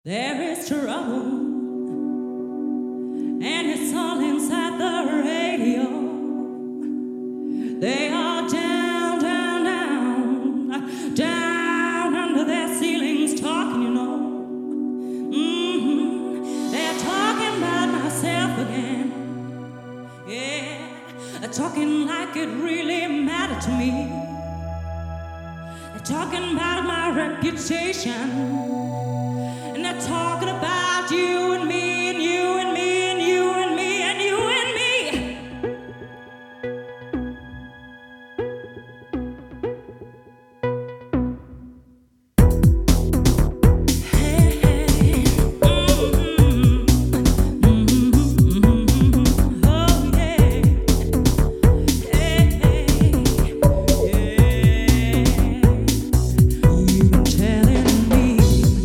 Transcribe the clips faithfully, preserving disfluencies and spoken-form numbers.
There is trouble, and it's all inside the radio. They are down, down, down, down under their ceilings talking, you know. hmm They're talking about myself again. Yeah, talking like it really mattered to me. They're talking about my reputation. And they're talking about you and me and you and me and you and me and you and me. Hey, hey. Mm-hmm. Mm-hmm. Oh, yeah. Hey, hey. Yeah. You've been telling me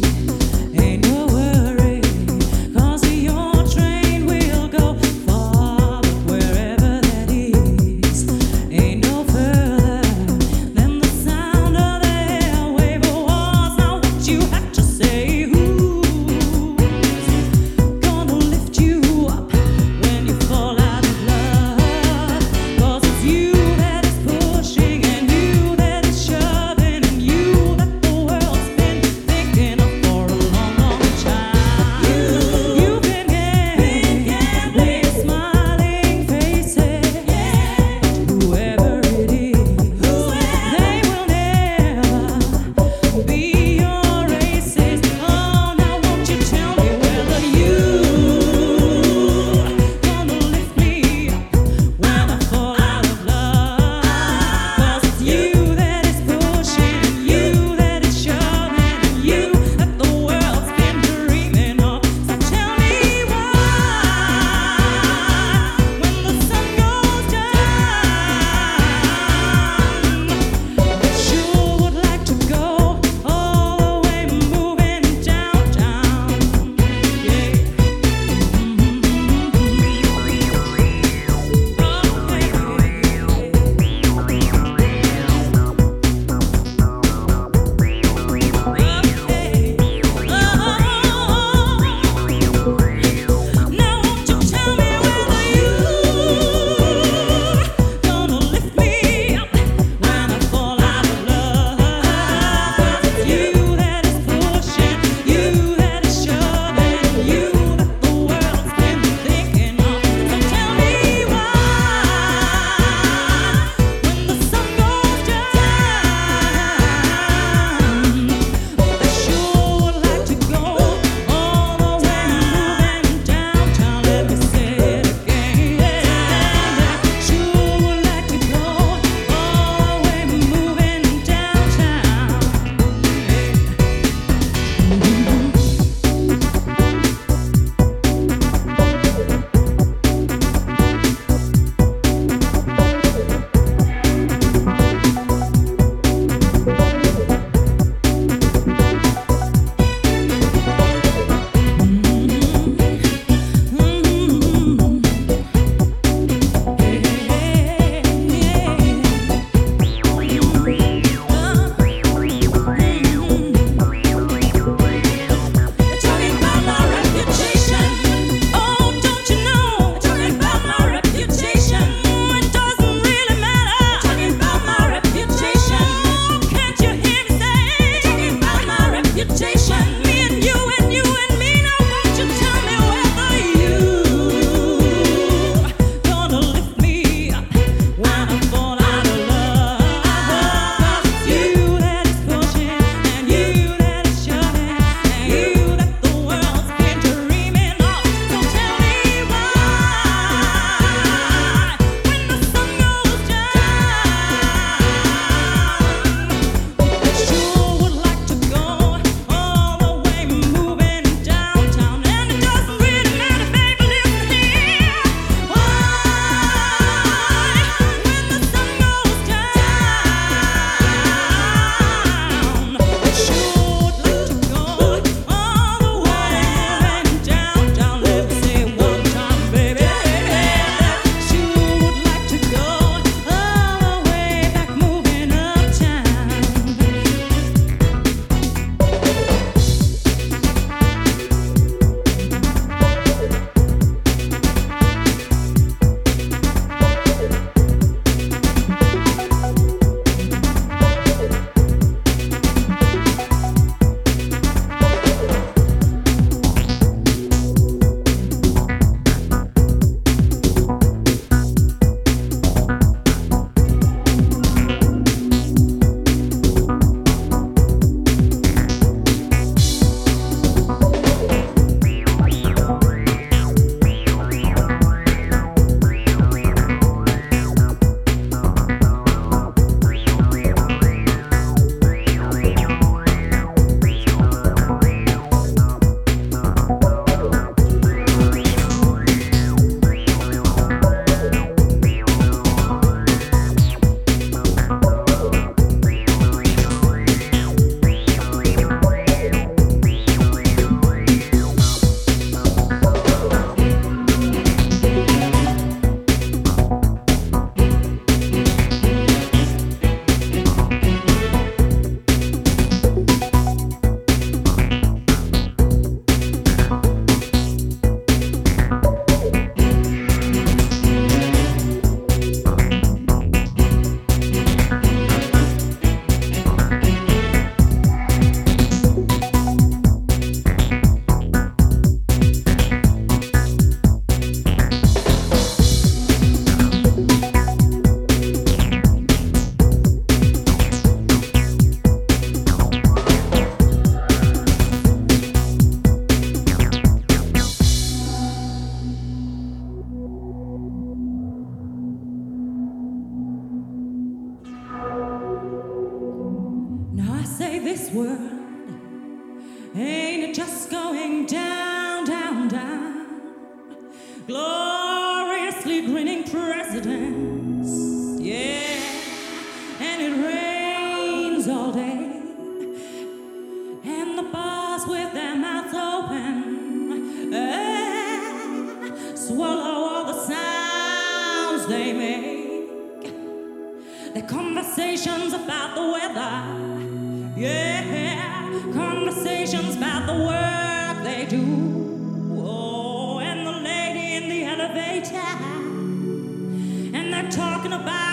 conversations about the weather. Yeah, conversations about the work they do. Oh, and the lady in the elevator. And they're talking about